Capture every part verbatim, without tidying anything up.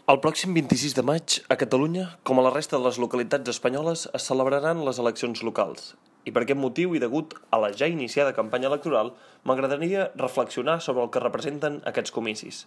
El pròxim vint-i-sis de maig, a Catalunya, com a la resta de les localitats espanyoles, es celebraran les eleccions locals. I per aquest motiu, i degut a la ja iniciada campanya electoral, m'agradaria reflexionar sobre el que representen aquests comicis.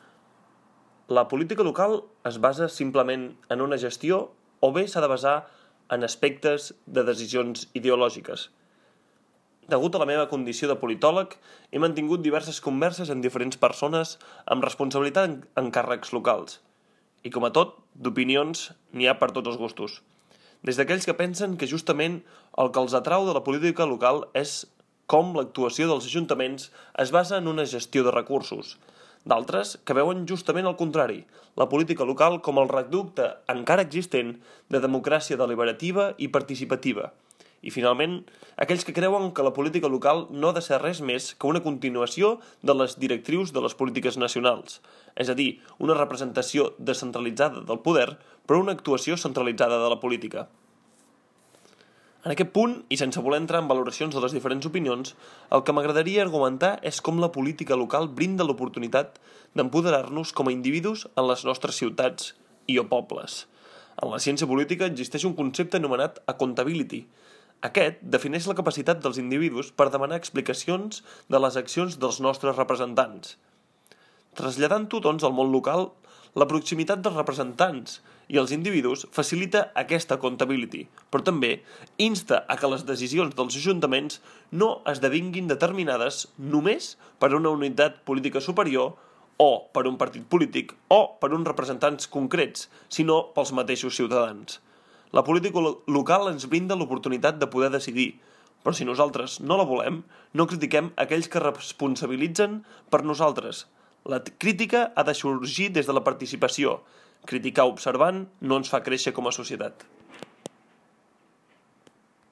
La política local es basa simplement en una gestió o bé s'ha de basar en aspectes de decisions ideològiques. Degut a la meva condició de politòleg, he mantingut diverses converses amb diferents persones amb responsabilitat en, en càrrecs locals. I com a tot, d'opinions n'hi ha per tots els gustos. Des d'aquells que pensen que justament el que els atrau de la política local és com l'actuació dels ajuntaments es basa en una gestió de recursos. D'altres que veuen justament el contrari, la política local com el reducte encara existent de democràcia deliberativa i participativa. I finalment, aquells que creuen que la política local no ha de ser res més que una continuació de les directrius de les polítiques nacionals, és a dir, una representació descentralitzada del poder, però una actuació centralitzada de la política. En aquest punt, i sense voler entrar en valoracions de les diferents opinions, el que m'agradaria argumentar és com la política local brinda l'oportunitat d'empoderar-nos com a individus en les nostres ciutats i o pobles. En la ciència política existeix un concepte anomenat accountability. Aquest defineix la capacitat dels individus per demanar explicacions de les accions dels nostres representants. Traslladant-ho, doncs, al món local, la proximitat dels representants i els individus facilita aquesta accountability, però també insta a que les decisions dels ajuntaments no esdevinguin determinades només per una unitat política superior o per un partit polític o per uns representants concrets, sinó pels mateixos ciutadans. La política local ens brinda l'oportunitat de poder decidir, però si nosaltres no la volem, no critiquem aquells que responsabilitzen per nosaltres. La crítica ha de sorgir des de la participació. Criticar observant no ens fa créixer com a societat.